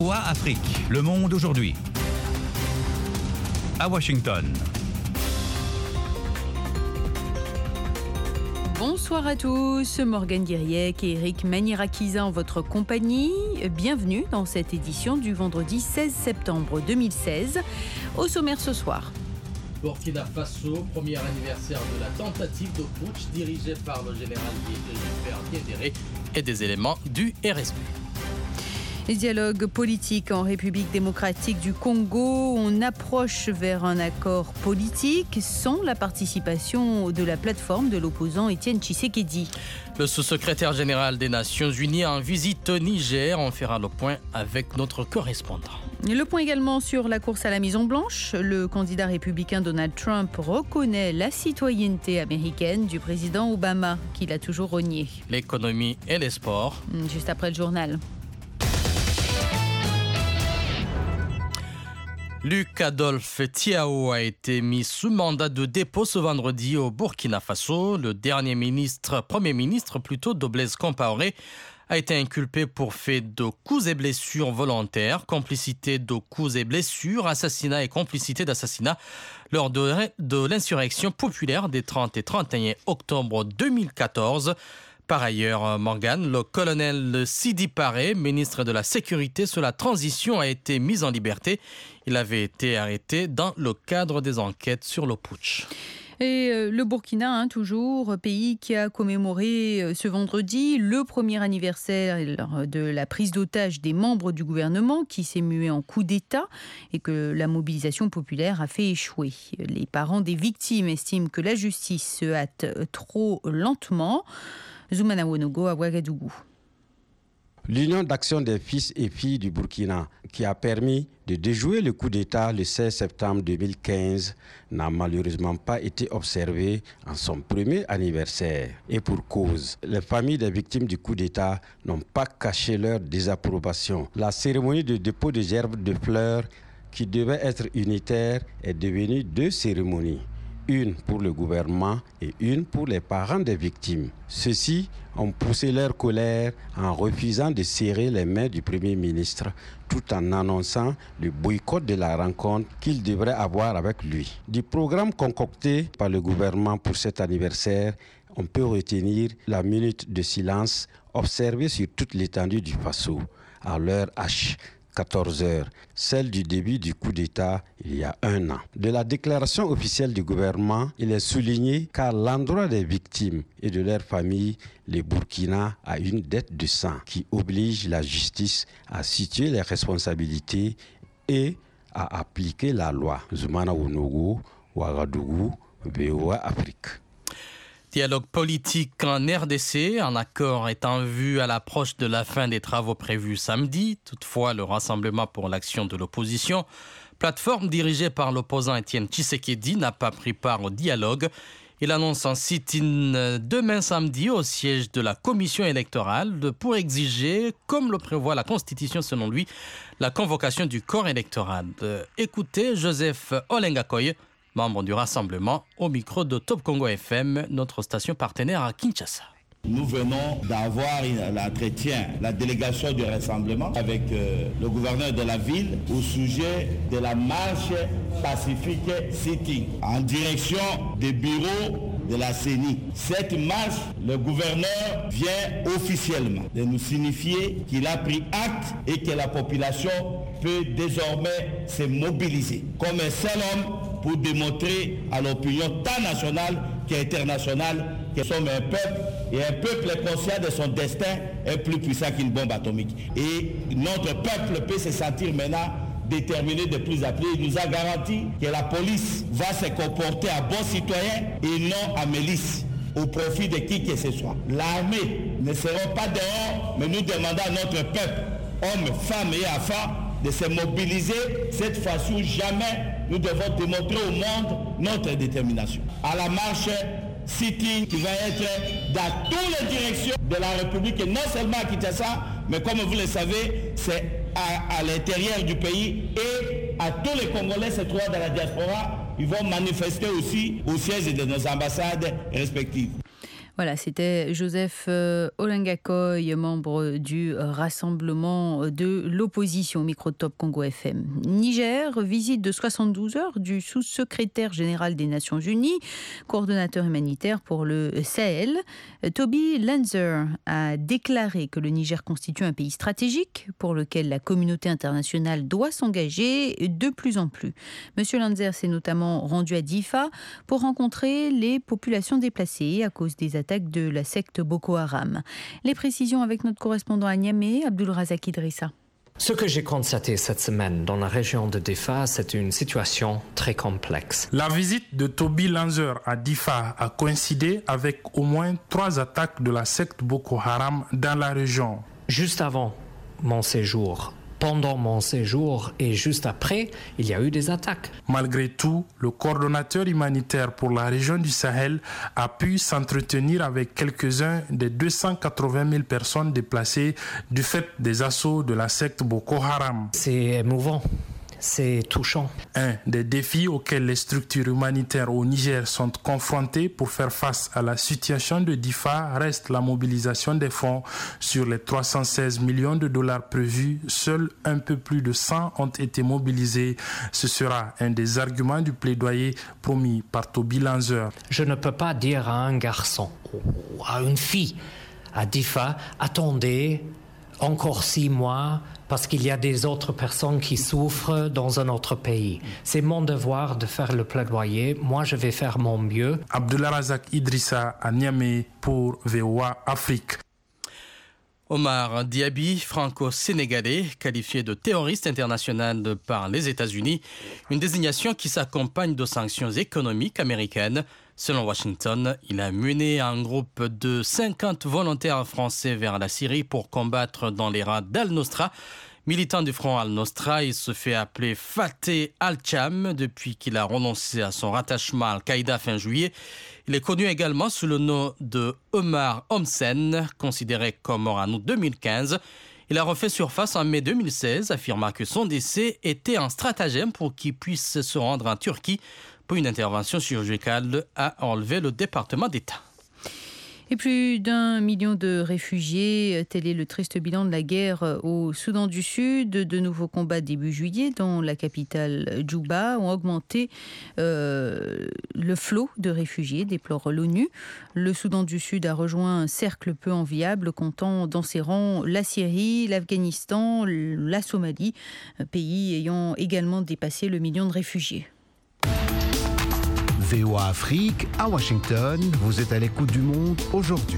VOA Afrique, le monde aujourd'hui. À Washington. Bonsoir à tous, Morgane Guiriec et Eric Manirakiza en votre compagnie. Bienvenue dans cette édition du vendredi 16 septembre 2016. Au sommaire ce soir. Burkina Faso, premier anniversaire de la tentative de putsch dirigée par le général Gilbert Diendéré et des éléments du RSP. Les dialogues politiques en République démocratique du Congo, on approche vers un accord politique sans la participation de la plateforme de l'opposant Étienne Tshisekedi. Le sous-secrétaire général des Nations Unies en visite au Niger. On fera le point avec notre correspondant. Le point également sur la course à la Maison-Blanche. Le candidat républicain Donald Trump reconnaît la citoyenneté américaine du président Obama, qu'il a toujours renié. L'économie et les sports. Juste après le journal. Luc Adolphe Thiaw a été mis sous mandat de dépôt ce vendredi au Burkina Faso. Le premier ministre de Blaise Compaoré a été inculpé pour fait de coups et blessures volontaires, complicité de coups et blessures, assassinat et complicité d'assassinat lors de l'insurrection populaire des 30 et 31 octobre 2014. Par ailleurs, Morgane, le colonel Sidi Paré, ministre de la Sécurité sous la transition, a été mis en liberté. Il avait été arrêté dans le cadre des enquêtes sur le putsch. Et le Burkina, toujours, pays qui a commémoré ce vendredi le premier anniversaire de la prise d'otage des membres du gouvernement qui s'est mué en coup d'État et que la mobilisation populaire a fait échouer. Les parents des victimes estiment que la justice se hâte trop lentement. Zoumana Wonogo à Ouagadougou. L'Union d'action des fils et filles du Burkina, qui a permis de déjouer le coup d'État le 16 septembre 2015, n'a malheureusement pas été observée en son premier anniversaire. Et pour cause, les familles des victimes du coup d'État n'ont pas caché leur désapprobation. La cérémonie de dépôt de gerbes de fleurs, qui devait être unitaire, est devenue deux cérémonies. Une pour le gouvernement et une pour les parents des victimes. Ceux-ci ont poussé leur colère en refusant de serrer les mains du Premier ministre tout en annonçant le boycott de la rencontre qu'il devrait avoir avec lui. Du programme concocté par le gouvernement pour cet anniversaire, on peut retenir la minute de silence observée sur toute l'étendue du Faso à l'heure H. 14h, celle du début du coup d'État il y a un an. De la déclaration officielle du gouvernement, il est souligné qu'à l'endroit des victimes et de leurs familles, le Burkina a une dette de sang qui oblige la justice à situer les responsabilités et à appliquer la loi. Zoumana Wonogo, Ouagadougou, VOA Afrique. Dialogue politique en RDC, un accord est en vue à l'approche de la fin des travaux prévus samedi. Toutefois, le Rassemblement pour l'action de l'opposition, plateforme dirigée par l'opposant Étienne Tshisekedi, n'a pas pris part au dialogue. Il annonce un sit-in demain samedi au siège de la commission électorale pour exiger, comme le prévoit la Constitution selon lui, la convocation du corps électoral. Écoutez Joseph Olengakoy, membre du Rassemblement, au micro de Top Congo FM, notre station partenaire à Kinshasa. Nous venons d'avoir l'entretien, la délégation du Rassemblement avec le gouverneur de la ville au sujet de la marche pacifique sitting en direction des bureaux de la CENI. Cette marche, le gouverneur vient officiellement de nous signifier qu'il a pris acte et que la population peut désormais se mobiliser comme un seul homme pour démontrer à l'opinion tant nationale qu'internationale que nous sommes un peuple et un peuple est conscient de son destin est plus puissant qu'une bombe atomique. Et notre peuple peut se sentir maintenant déterminé de plus à plus. Il nous a garanti que la police va se comporter à bon citoyen et non à milice au profit de qui que ce soit. L'armée ne sera pas dehors, mais nous demandons à notre peuple, hommes, femmes et enfants, de se mobiliser cette fois-ci où jamais nous devons démontrer au monde notre détermination. À la marche City qui va être dans toutes les directions de la République, et non seulement à Kinshasa, mais comme vous le savez, c'est à l'intérieur du pays et à tous les Congolais se trouvent dans la diaspora. Ils vont manifester aussi au siège de nos ambassades respectives. Voilà, c'était Joseph Olengakoy, membre du Rassemblement de l'opposition, micro de Top Congo FM. Niger, visite de 72 heures du sous-secrétaire général des Nations Unies, coordonnateur humanitaire pour le Sahel. Toby Lanzer a déclaré que le Niger constitue un pays stratégique pour lequel la communauté internationale doit s'engager de plus en plus. Monsieur Lanzer s'est notamment rendu à Difa pour rencontrer les populations déplacées à cause des attaques de la secte Boko Haram. Les précisions avec notre correspondant à Niamey, Abdulrazak Idrissa. Ce que j'ai constaté cette semaine dans la région de Difa, c'est une situation très complexe. La visite de Toby Lanzer à Difa a coïncidé avec au moins 3 attaques de la secte Boko Haram dans la région. Juste avant mon séjour, pendant mon séjour et juste après, il y a eu des attaques. Malgré tout, le coordonnateur humanitaire pour la région du Sahel a pu s'entretenir avec quelques-uns des 280 000 personnes déplacées du fait des assauts de la secte Boko Haram. C'est émouvant. C'est touchant. Un des défis auxquels les structures humanitaires au Niger sont confrontées pour faire face à la situation de Difa reste la mobilisation des fonds. Sur les 316 millions de dollars prévus, seuls un peu plus de 100 ont été mobilisés. Ce sera un des arguments du plaidoyer promis par Toby Lanzer. Je ne peux pas dire à un garçon ou à une fille à Difa, attendez encore 6 mois parce qu'il y a des autres personnes qui souffrent dans un autre pays. C'est mon devoir de faire le plaidoyer. Moi, je vais faire mon mieux. Abdulrazak Idrissa à Niamey pour VOA Afrique. Omar Diaby, franco-sénégalais, qualifié de terroriste international par les États-Unis, une désignation qui s'accompagne de sanctions économiques américaines. Selon Washington, il a mené un groupe de 50 volontaires français vers la Syrie pour combattre dans les rangs d'Al-Nosra. Militant du front Al-Nosra, il se fait appeler Fateh Al-Cham depuis qu'il a renoncé à son rattachement à Al-Qaïda fin juillet. Il est connu également sous le nom de Omar Homsen, considéré comme mort en août 2015. Il a refait surface en mai 2016, affirmant que son décès était un stratagème pour qu'il puisse se rendre en Turquie pour une intervention chirurgicale, a enlevé le département d'État. Et plus d'1 million de réfugiés, tel est le triste bilan de la guerre au Soudan du Sud. De nouveaux combats début juillet dans la capitale Djouba ont augmenté le flot de réfugiés, déplore l'ONU. Le Soudan du Sud a rejoint un cercle peu enviable comptant dans ses rangs la Syrie, l'Afghanistan, la Somalie, pays ayant également dépassé le million de réfugiés. VOA Afrique, à Washington, vous êtes à l'écoute du monde aujourd'hui.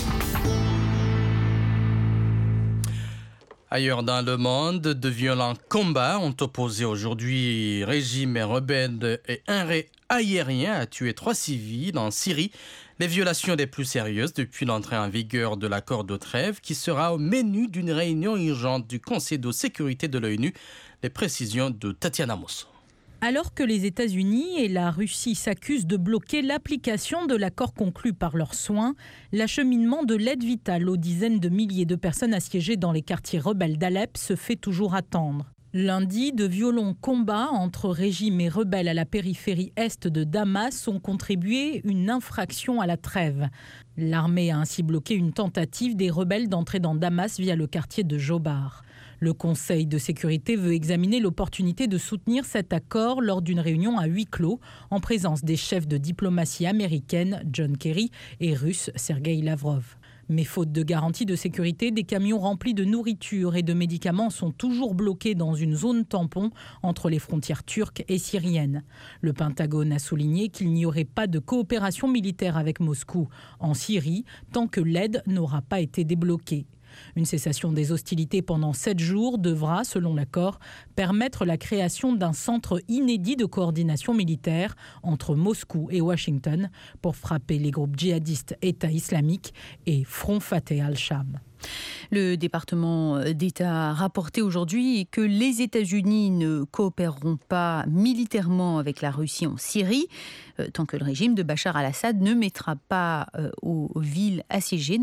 Ailleurs dans le monde, de violents combats ont opposé aujourd'hui régime et rebelles et un aérien a tué 3 civils en Syrie. Les violations les plus sérieuses depuis l'entrée en vigueur de l'accord de trêve qui sera au menu d'une réunion urgente du Conseil de sécurité de l'ONU. Les précisions de Tatiana Mosso. Alors que les États-Unis et la Russie s'accusent de bloquer l'application de l'accord conclu par leurs soins, l'acheminement de l'aide vitale aux dizaines de milliers de personnes assiégées dans les quartiers rebelles d'Alep se fait toujours attendre. Lundi, de violents combats entre régimes et rebelles à la périphérie est de Damas ont contribué une infraction à la trêve. L'armée a ainsi bloqué une tentative des rebelles d'entrer dans Damas via le quartier de Jobar. Le Conseil de sécurité veut examiner l'opportunité de soutenir cet accord lors d'une réunion à huis clos en présence des chefs de diplomatie américaine John Kerry et russe Sergei Lavrov. Mais faute de garantie de sécurité, des camions remplis de nourriture et de médicaments sont toujours bloqués dans une zone tampon entre les frontières turques et syriennes. Le Pentagone a souligné qu'il n'y aurait pas de coopération militaire avec Moscou en Syrie tant que l'aide n'aura pas été débloquée. Une cessation des hostilités pendant 7 jours devra, selon l'accord, permettre la création d'un centre inédit de coordination militaire entre Moscou et Washington pour frapper les groupes djihadistes État islamique et Front Fateh al-Sham. Le département d'État a rapporté aujourd'hui que les États-Unis ne coopéreront pas militairement avec la Russie en Syrie tant que le régime de Bachar al-Assad ne permettra pas aux villes assiégées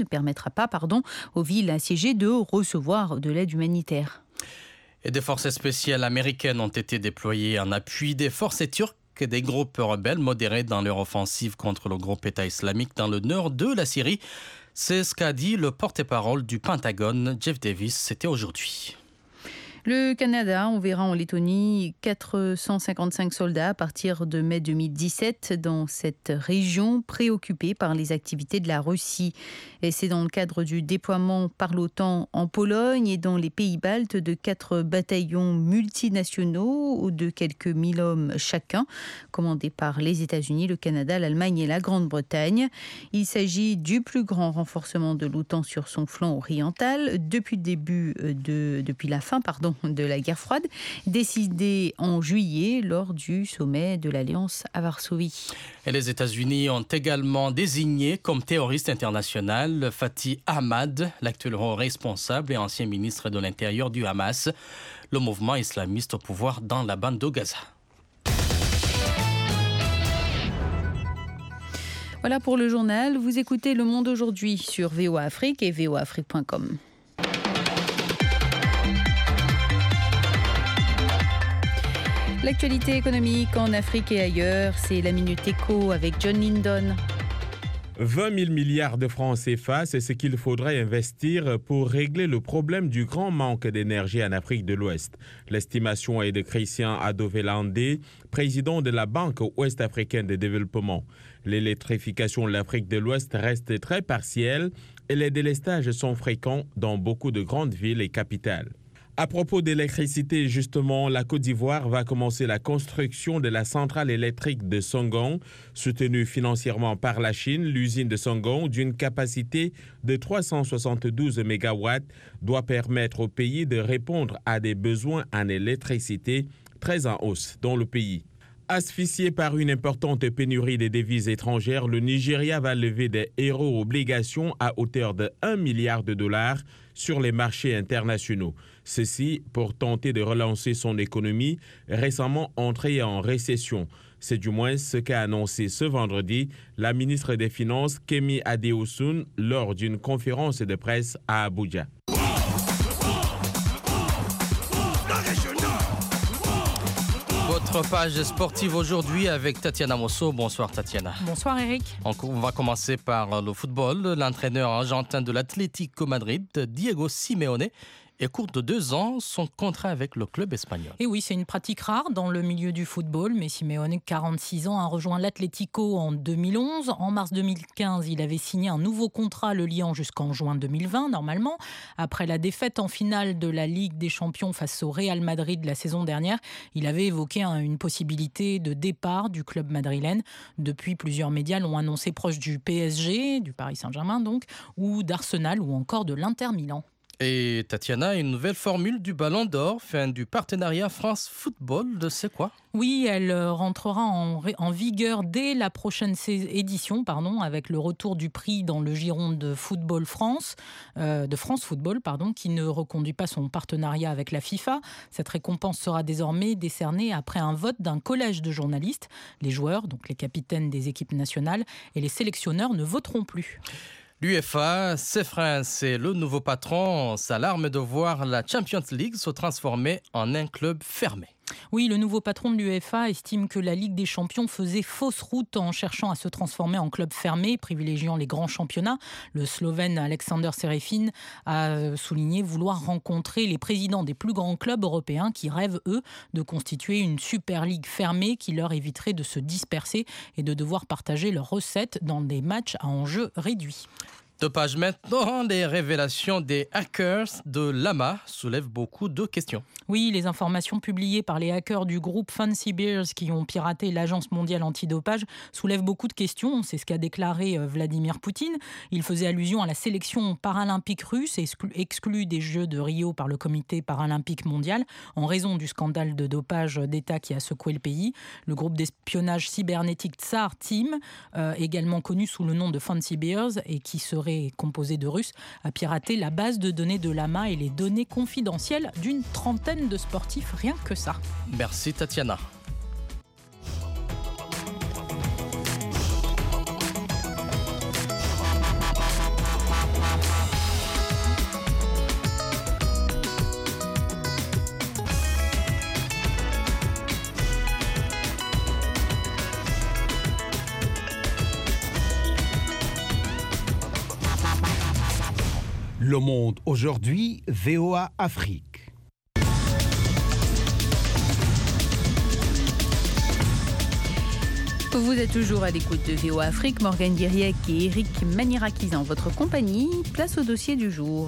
de recevoir de l'aide humanitaire. Et des forces spéciales américaines ont été déployées en appui des forces turques des groupes rebelles modérés dans leur offensive contre le groupe État islamique dans le nord de la Syrie. C'est ce qu'a dit le porte-parole du Pentagone, Jeff Davis. C'était aujourd'hui. Le Canada enverra en Lettonie 455 soldats à partir de mai 2017 dans cette région préoccupée par les activités de la Russie. Et c'est dans le cadre du déploiement par l'OTAN en Pologne et dans les pays baltes de 4 bataillons multinationaux de quelques 1000 hommes chacun, commandés par les États-Unis, le Canada, l'Allemagne et la Grande-Bretagne. Il s'agit du plus grand renforcement de l'OTAN sur son flanc oriental depuis la fin de la guerre froide, décidé en juillet lors du sommet de l'Alliance à Varsovie. Et les États-Unis ont également désigné comme terroriste international Fatih Ahmad, l'actuel responsable et ancien ministre de l'Intérieur du Hamas, le mouvement islamiste au pouvoir dans la bande de Gaza. Voilà pour le journal. Vous écoutez Le Monde aujourd'hui sur VOA Afrique et voaafrique.com. L'actualité économique en Afrique et ailleurs, c'est la Minute Éco avec John Lindon. 20 000 milliards de francs CFA, c'est ce qu'il faudrait investir pour régler le problème du grand manque d'énergie en Afrique de l'Ouest. L'estimation est de Christian Adovelande, président de la Banque ouest-africaine de développement. L'électrification de l'Afrique de l'Ouest reste très partielle et les délestages sont fréquents dans beaucoup de grandes villes et capitales. À propos d'électricité, justement, la Côte d'Ivoire va commencer la construction de la centrale électrique de Songon, soutenue financièrement par la Chine. L'usine de Songon, d'une capacité de 372 MW, doit permettre au pays de répondre à des besoins en électricité très en hausse dans le pays. Asphyxié par une importante pénurie de devises étrangères, le Nigeria va lever des euro-obligations à hauteur de 1 milliard de dollars sur les marchés internationaux. Ceci pour tenter de relancer son économie récemment entrée en récession. C'est du moins ce qu'a annoncé ce vendredi la ministre des Finances Kemi Adeosun lors d'une conférence de presse à Abuja. Votre page sportive aujourd'hui avec Tatiana Mosso. Bonsoir Tatiana. Bonsoir Eric. On va commencer par le football. L'entraîneur argentin de l'Atlético Madrid, Diego Simeone, écourte de 2 ans son contrat avec le club espagnol. Et oui, c'est une pratique rare dans le milieu du football, mais Simeone, 46 ans, a rejoint l'Atlético en 2011. En mars 2015, il avait signé un nouveau contrat le liant jusqu'en juin 2020, normalement. Après la défaite en finale de la Ligue des Champions face au Real Madrid la saison dernière, il avait évoqué une possibilité de départ du club madrilène. Depuis, plusieurs médias l'ont annoncé proche du PSG, du Paris Saint-Germain donc, ou d'Arsenal ou encore de l'Inter Milan. Et Tatiana, une nouvelle formule du Ballon d'Or, fin du partenariat France Football, c'est quoi ? Oui, elle rentrera en vigueur dès la prochaine édition, avec le retour du prix dans le giron de France Football, qui ne reconduit pas son partenariat avec la FIFA. Cette récompense sera désormais décernée après un vote d'un collège de journalistes. Les joueurs, donc les capitaines des équipes nationales, et les sélectionneurs ne voteront plus. L'UEFA s'effraie, c'est le nouveau patron, s'alarme de voir la Champions League se transformer en un club fermé. Oui, le nouveau patron de l'UEFA estime que la Ligue des Champions faisait fausse route en cherchant à se transformer en club fermé, privilégiant les grands championnats. Le Slovène Alexander Serefin a souligné vouloir rencontrer les présidents des plus grands clubs européens qui rêvent, eux, de constituer une Super Ligue fermée qui leur éviterait de se disperser et de devoir partager leurs recettes dans des matchs à enjeu réduit. 2 pages maintenant, les révélations des hackers de Llama soulèvent beaucoup de questions. Oui, les informations publiées par les hackers du groupe Fancy Bears qui ont piraté l'Agence mondiale antidopage soulèvent beaucoup de questions. C'est ce qu'a déclaré Vladimir Poutine. Il faisait allusion à la sélection paralympique russe, exclue des Jeux de Rio par le comité paralympique mondial en raison du scandale de dopage d'État qui a secoué le pays. Le groupe d'espionnage cybernétique Tsar Team, également connu sous le nom de Fancy Bears et qui serait composé de Russes, a piraté la base de données de Llama et les données confidentielles d'une trentaine de sportifs, rien que ça. Merci Tatiana. Le Monde aujourd'hui, VOA Afrique. Vous êtes toujours à l'écoute de VOA Afrique. Morgane Guiriec et Eric Manirakis en votre compagnie. Place au dossier du jour.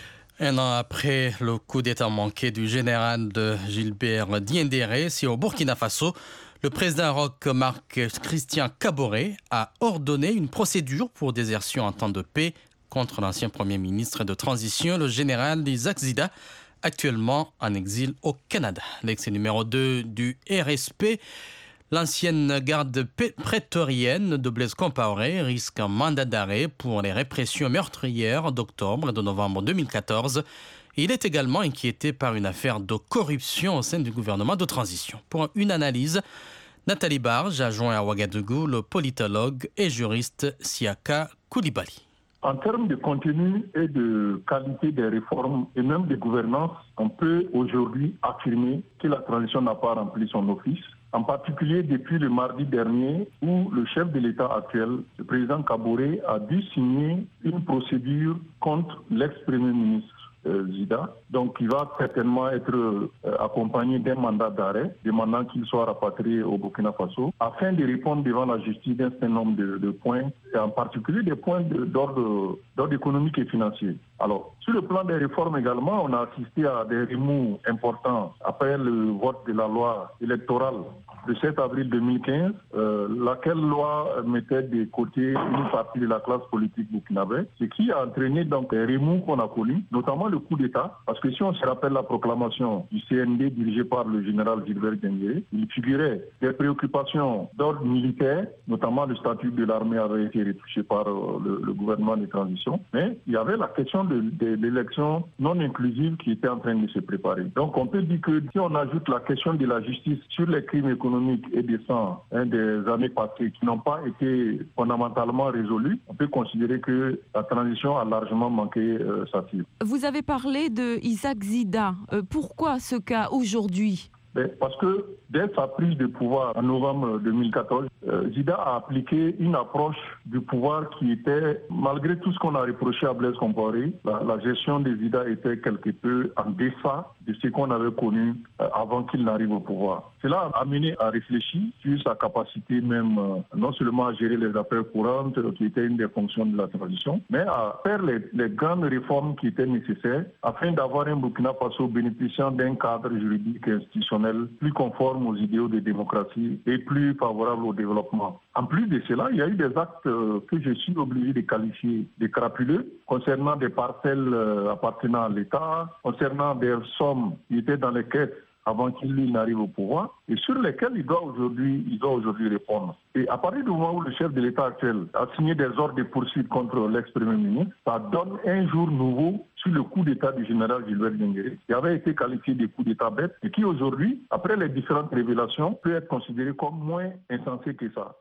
Un an après le coup d'État manqué du général de Gilbert Diendéré, c'est au Burkina Faso, le président roch Marc-Christian Kaboré a ordonné une procédure pour désertion en temps de paix contre l'ancien premier ministre de transition, le général Isaac Zida, actuellement en exil au Canada. L'ex numéro 2 du RSP, l'ancienne garde prétorienne de Blaise Compaoré, risque un mandat d'arrêt pour les répressions meurtrières d'octobre et de novembre 2014. Il est également inquiété par une affaire de corruption au sein du gouvernement de transition. Pour une analyse, Nathalie Barge a joint à Ouagadougou le politologue et juriste Siaka Koulibaly. En termes de contenu et de qualité des réformes et même de gouvernance, on peut aujourd'hui affirmer que la transition n'a pas rempli son office. En particulier depuis le mardi dernier où le chef de l'État actuel, le président Kaboré, a dû signer une procédure contre l'ex-premier ministre Zida. Donc il va certainement être accompagné d'un mandat d'arrêt, demandant qu'il soit rapatrié au Burkina Faso, afin de répondre devant la justice d'un certain nombre de points, et en particulier des points d'ordre économique et financier. Alors, sur le plan des réformes également, on a assisté à des remous importants après le vote de la loi électorale de 7 avril 2015, laquelle loi mettait de côté une partie de la classe politique burkinabé, ce qui a entraîné donc des remous qu'on a connus, notamment le coup d'État, parce que si on se rappelle la proclamation du CND dirigé par le général Gilbert Diendéré, il figurait des préoccupations d'ordre militaire, notamment le statut de l'armée avait été retouché par le gouvernement de transition, mais il y avait la question de l'élection non inclusive qui était en train de se préparer. Donc on peut dire que si on ajoute la question de la justice sur les crimes économiques et des sangs des années passées qui n'ont pas été fondamentalement résolus, on peut considérer que la transition a largement manqué sa cible. Vous avez parlé de Isaac Zida. Pourquoi ce cas aujourd'hui ? Parce que dès sa prise de pouvoir en novembre 2014, Zida a appliqué une approche du pouvoir qui était, malgré tout ce qu'on a reproché à Blaise Compaoré, la gestion de Zida était quelque peu en deçà de ce qu'on avait connu avant qu'il n'arrive au pouvoir. Cela a amené à réfléchir sur sa capacité même, non seulement à gérer les affaires courantes, qui était une des fonctions de la transition, mais à faire les grandes réformes qui étaient nécessaires afin d'avoir un Burkina Faso bénéficiant d'un cadre juridique et institutionnel plus conforme aux idéaux de démocratie et plus favorable au développement. En plus de cela, il y a eu des actes que je suis obligé de qualifier de crapuleux concernant des parcelles appartenant à l'État, concernant des sommes qui étaient dans les caisses avant qu'il n'arrive au pouvoir et sur lesquels il doit aujourd'hui répondre. Et à partir du moment où le chef de l'État actuel a signé des ordres de poursuite contre l'ex-premier ministre, ça donne un jour nouveau sur le coup d'État du général Gilbert Diendéré, qui avait été qualifié de coup d'État bête et qui aujourd'hui, après les différentes révélations, peut être considéré comme moins insensé que ça.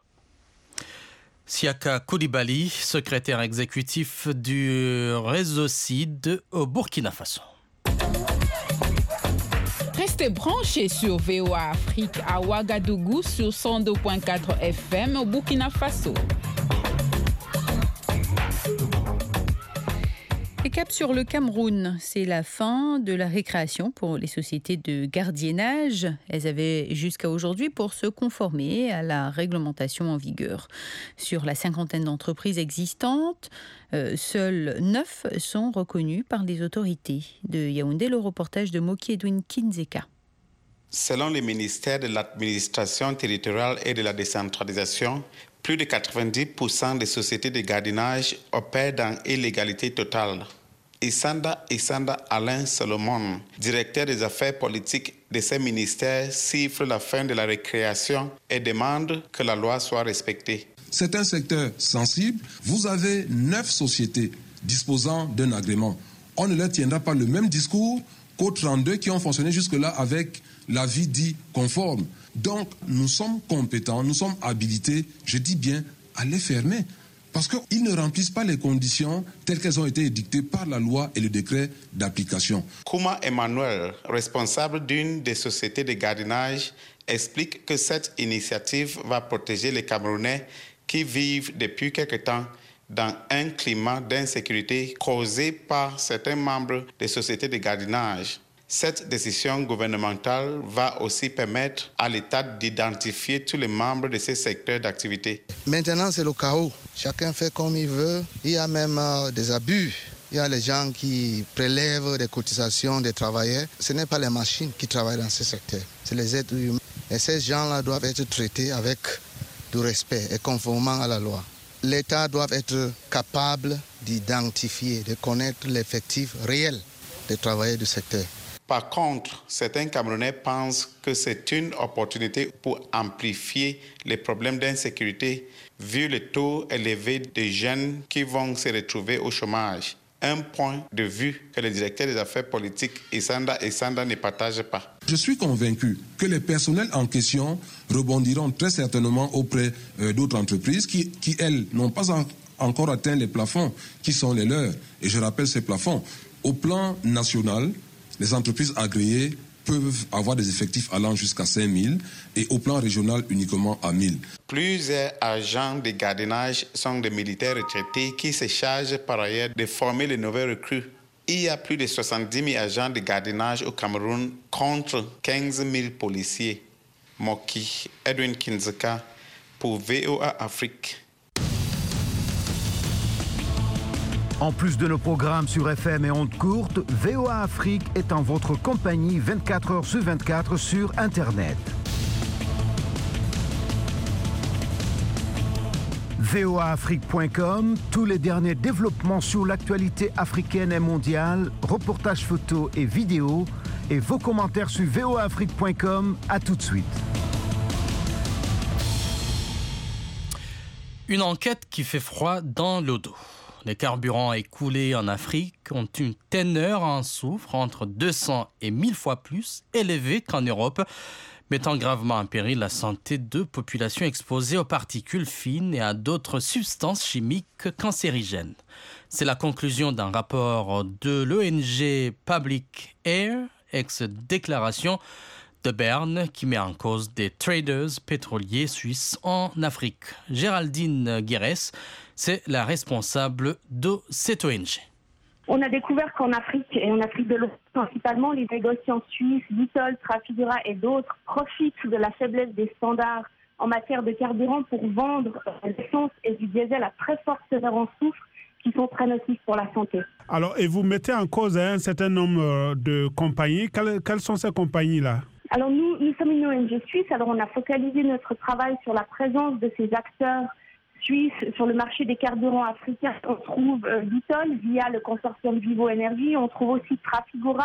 Siaka Koulibaly, secrétaire exécutif du réseau CID au Burkina Faso. Restez branchés sur VOA Afrique à Ouagadougou sur 102.4 FM au Burkina Faso. Et cap sur le Cameroun, c'est la fin de la récréation pour les sociétés de gardiennage. Elles avaient jusqu'à aujourd'hui pour se conformer à la réglementation en vigueur. Sur la 50aine d'entreprises existantes, seules 9 sont reconnues par les autorités. De Yaoundé, le reportage de Moki Edwin Kinzeka. Selon le ministère de l'administration territoriale et de la décentralisation, plus de 90% des sociétés de gardiennage opèrent dans l'illégalité totale. Isanda Alain Solomon, directeur des affaires politiques de ces ministères, siffle la fin de la récréation et demande que la loi soit respectée. C'est un secteur sensible. Vous avez 9 sociétés disposant d'un agrément. On ne leur tiendra pas le même discours qu'aux 32 qui ont fonctionné jusque-là avec l'avis dit conforme. Donc, nous sommes compétents, nous sommes habilités, je dis bien, à les fermer. Parce qu'ils ne remplissent pas les conditions telles qu'elles ont été édictées par la loi et le décret d'application. Kouma Emmanuel, responsable d'une des sociétés de gardiennage, explique que cette initiative va protéger les Camerounais qui vivent depuis quelque temps dans un climat d'insécurité causé par certains membres des sociétés de gardiennage. Cette décision gouvernementale va aussi permettre à l'État d'identifier tous les membres de ces secteurs d'activité. Maintenant, c'est le chaos. Chacun fait comme il veut. Il y a même des abus. Il y a les gens qui prélèvent des cotisations des travailleurs. Ce n'est pas les machines qui travaillent dans ce secteur, c'est les êtres humains. Et ces gens-là doivent être traités avec du respect et conformément à la loi. L'État doit être capable d'identifier, de connaître l'effectif réel des travailleurs du secteur. Par contre, certains Camerounais pensent que c'est une opportunité pour amplifier les problèmes d'insécurité vu le taux élevé de jeunes qui vont se retrouver au chômage. Un point de vue que le directeur des affaires politiques Isanda ne partage pas. Je suis convaincu que les personnels en question rebondiront très certainement auprès d'autres entreprises qui, elles, n'ont pas encore atteint les plafonds qui sont les leurs. Et je rappelle ces plafonds. Au plan national, les entreprises agréées peuvent avoir des effectifs allant jusqu'à 5 000 et au plan régional uniquement à 1 000. Plusieurs agents de gardiennage sont des militaires retraités qui se chargent par ailleurs de former les nouvelles recrues. Il y a plus de 70 000 agents de gardiennage au Cameroun contre 15 000 policiers. Moki, Edwin Kinzeka pour VOA Afrique. En plus de nos programmes sur FM et ondes courtes, VOA Afrique est en votre compagnie 24 heures sur 24 sur Internet. voaafrique.com, tous les derniers développements sur l'actualité africaine et mondiale, reportages photos et vidéos, et vos commentaires sur voaafrique.com. À tout de suite. Une enquête qui fait froid dans le dos. Les carburants écoulés en Afrique ont une teneur en soufre entre 200 et 1000 fois plus élevée qu'en Europe, mettant gravement en péril la santé de populations exposées aux particules fines et à d'autres substances chimiques cancérigènes. C'est la conclusion d'un rapport de l'ONG Public Air, ex-déclaration de Berne, qui met en cause des traders pétroliers suisses en Afrique. Géraldine Guérès, c'est la responsable de cette ONG. On a découvert qu'en Afrique, et en Afrique de l'Ouest principalement, les négociants suisses, Vitol, Trafigura et d'autres profitent de la faiblesse des standards en matière de carburant pour vendre l'essence et du diesel à très forte teneur en soufre qui sont très nocifs pour la santé. Alors, et vous mettez en cause un certain nombre de compagnies. Quelles sont ces compagnies-là ? Alors nous sommes une ONG suisse, alors on a focalisé notre travail sur la présence de ces acteurs suisses sur le marché des carburants africains. On trouve Vitol via le consortium Vivo Energy, on trouve aussi Trafigura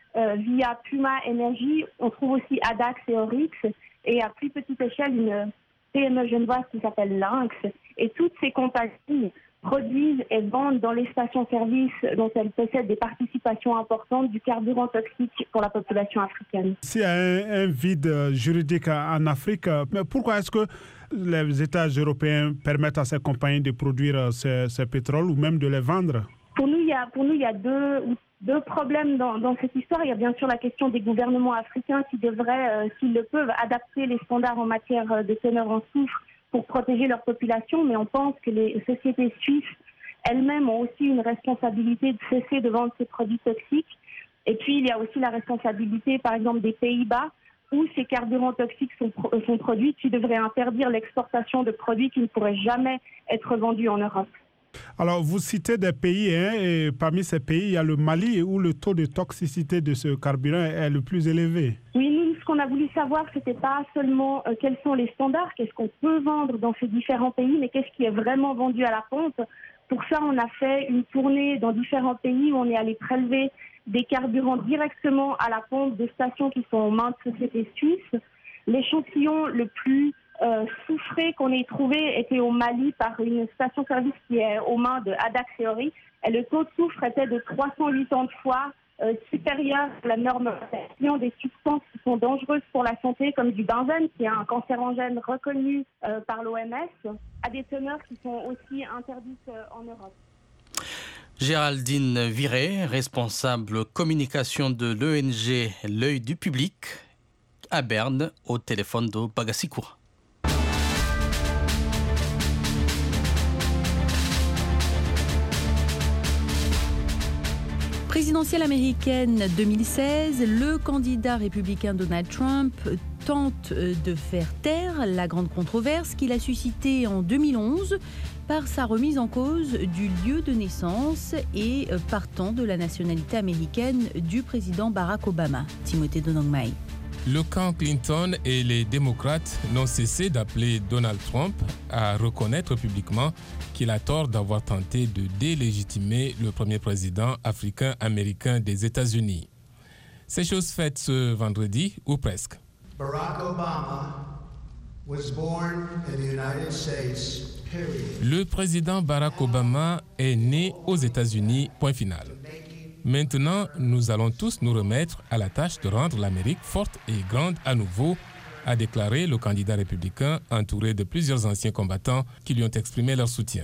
via Puma Energy, on trouve aussi Adax et Oryx, et à plus petite échelle une PME genevoise qui s'appelle Lynx. Et toutes ces compagnies produisent et vendent dans les stations-service dont elles possèdent des participations importantes du carburant toxique pour la population africaine. S'il y a un vide juridique en Afrique, mais pourquoi est-ce que les États européens permettent à ces compagnies de produire ce pétrole ou même de les vendre ? Pour nous, il y a deux problèmes dans cette histoire. Il y a bien sûr la question des gouvernements africains qui devraient, s'ils le peuvent, adapter les standards en matière de teneur en soufre pour protéger leur population, mais on pense que les sociétés suisses elles-mêmes ont aussi une responsabilité de cesser de vendre ces produits toxiques. Et puis, il y a aussi la responsabilité, par exemple, des Pays-Bas, où ces carburants toxiques sont produits, qui devraient interdire l'exportation de produits qui ne pourraient jamais être vendus en Europe. Alors, vous citez des pays, et parmi ces pays, il y a le Mali, où le taux de toxicité de ce carburant est le plus élevé. Oui, nous, ce qu'on a voulu savoir, c'était pas seulement quels sont les standards, qu'est-ce qu'on peut vendre dans ces différents pays, mais qu'est-ce qui est vraiment vendu à la pompe. Pour ça, on a fait une tournée dans différents pays où on est allé prélever des carburants directement à la pompe de stations qui sont aux mains de sociétés suisses. L'échantillon le plus soufré qu'on ait trouvé était au Mali par une station-service qui est aux mains de Adax et Oryx. Et le taux de soufre était de 380 fois supérieur à la norme des substances qui sont dangereuses pour la santé, comme du benzène, qui est un cancérogène reconnu par l'OMS, à des teneurs qui sont aussi interdites en Europe. Géraldine Viré, responsable communication de l'ONG L'œil du public à Berne, au téléphone de Bagassi Koura. Présidentielle américaine 2016, le candidat républicain Donald Trump tente de faire taire la grande controverse qu'il a suscitée en 2011 par sa remise en cause du lieu de naissance et partant de la nationalité américaine du président Barack Obama. Timothée Donangmai. Le camp Clinton et les démocrates n'ont cessé d'appeler Donald Trump à reconnaître publiquement qu'il a tort d'avoir tenté de délégitimer le premier président africain-américain des États-Unis. C'est chose faite ce vendredi, ou presque. Barack Obama was born in the United States, period. Le président Barack Obama est né aux États-Unis, point final. Maintenant, nous allons tous nous remettre à la tâche de rendre l'Amérique forte et grande à nouveau, a déclaré le candidat républicain entouré de plusieurs anciens combattants qui lui ont exprimé leur soutien.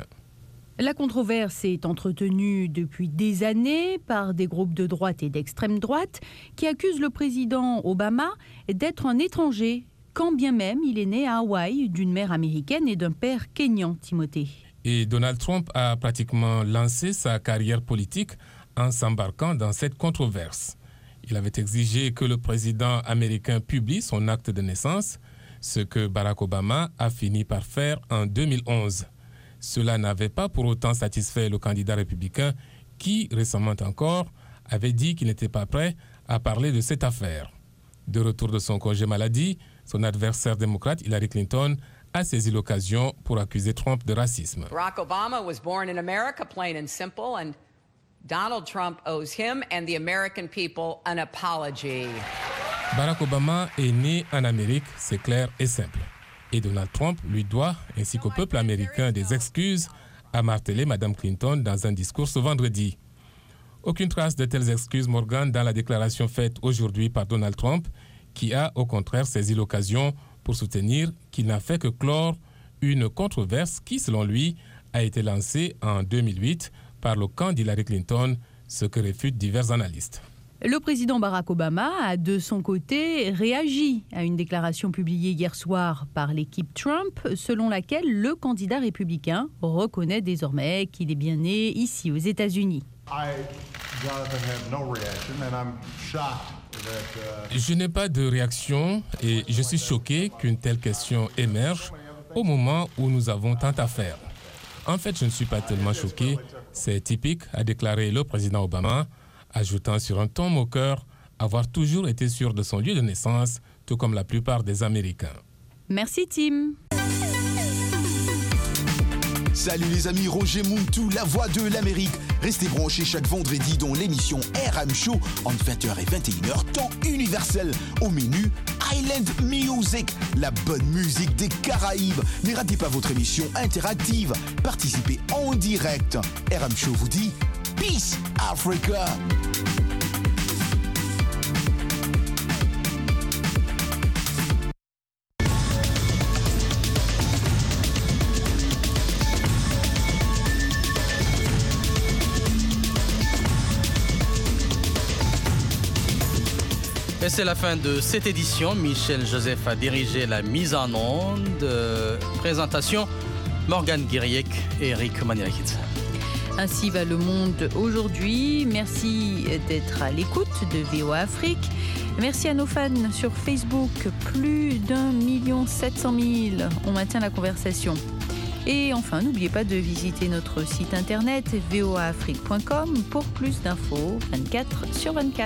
La controverse est entretenue depuis des années par des groupes de droite et d'extrême droite qui accusent le président Obama d'être un étranger, quand bien même il est né à Hawaï d'une mère américaine et d'un père kényan, Timothée. Et Donald Trump a pratiquement lancé sa carrière politique en s'embarquant dans cette controverse. Il avait exigé que le président américain publie son acte de naissance, ce que Barack Obama a fini par faire en 2011. Cela n'avait pas pour autant satisfait le candidat républicain qui, récemment encore, avait dit qu'il n'était pas prêt à parler de cette affaire. De retour de son congé maladie, son adversaire démocrate Hillary Clinton a saisi l'occasion pour accuser Trump de racisme. Barack Obama was born in America, plain and simple, and Donald Trump owes him and the American people an apology. Barack Obama est né en Amérique, c'est clair et simple. Et Donald Trump lui doit, ainsi qu'au peuple américain, des excuses, a martelé Mme Clinton dans un discours ce vendredi. Aucune trace de telles excuses, Morgan, dans la déclaration faite aujourd'hui par Donald Trump, qui a au contraire saisi l'occasion pour soutenir qu'il n'a fait que clore une controverse qui, selon lui, a été lancée en 2008 par le camp d'Hillary Clinton, ce que réfutent divers analystes. Le président Barack Obama a de son côté réagi à une déclaration publiée hier soir par l'équipe Trump, selon laquelle le candidat républicain reconnaît désormais qu'il est bien né ici aux États-Unis. Je n'ai pas de réaction et je suis choqué qu'une telle question émerge au moment où nous avons tant à faire. En fait, je ne suis pas tellement choqué. C'est typique, a déclaré le président Obama, ajoutant sur un ton moqueur avoir toujours été sûr de son lieu de naissance, tout comme la plupart des Américains. Merci Tim. Salut les amis, Roger Muntu, la voix de l'Amérique. Restez branchés chaque vendredi dans l'émission RM Show entre 20h et 21h, temps universel. Au menu, Island Music, la bonne musique des Caraïbes. Ne ratez pas votre émission interactive. Participez en direct. RM Show vous dit Peace Africa. Et c'est la fin de cette édition. Michel Joseph a dirigé la mise en onde. Présentation, Morgane Guiriec et Eric Maniakit. Ainsi va le monde aujourd'hui. Merci d'être à l'écoute de VOA Afrique. Merci à nos fans sur Facebook. Plus d'1 700 000. On maintient la conversation. Et enfin, n'oubliez pas de visiter notre site internet voaafrique.com pour plus d'infos 24/24.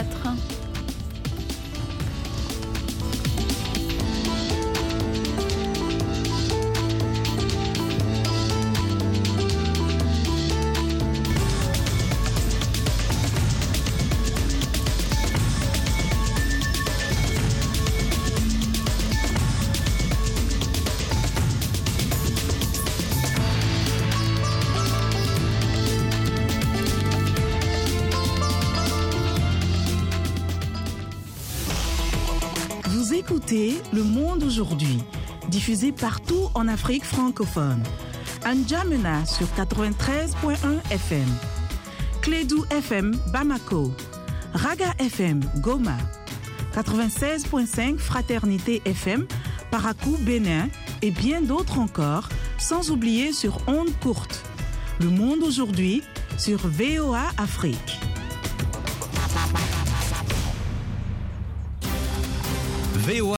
Écoutez Le Monde aujourd'hui, diffusé partout en Afrique francophone. N'Djamena sur 93.1 FM, Clédou FM Bamako, Raga FM Goma, 96.5 Fraternité FM Parakou Bénin et bien d'autres encore, sans oublier sur ondes courtes. Le Monde aujourd'hui sur VOA Afrique. VOA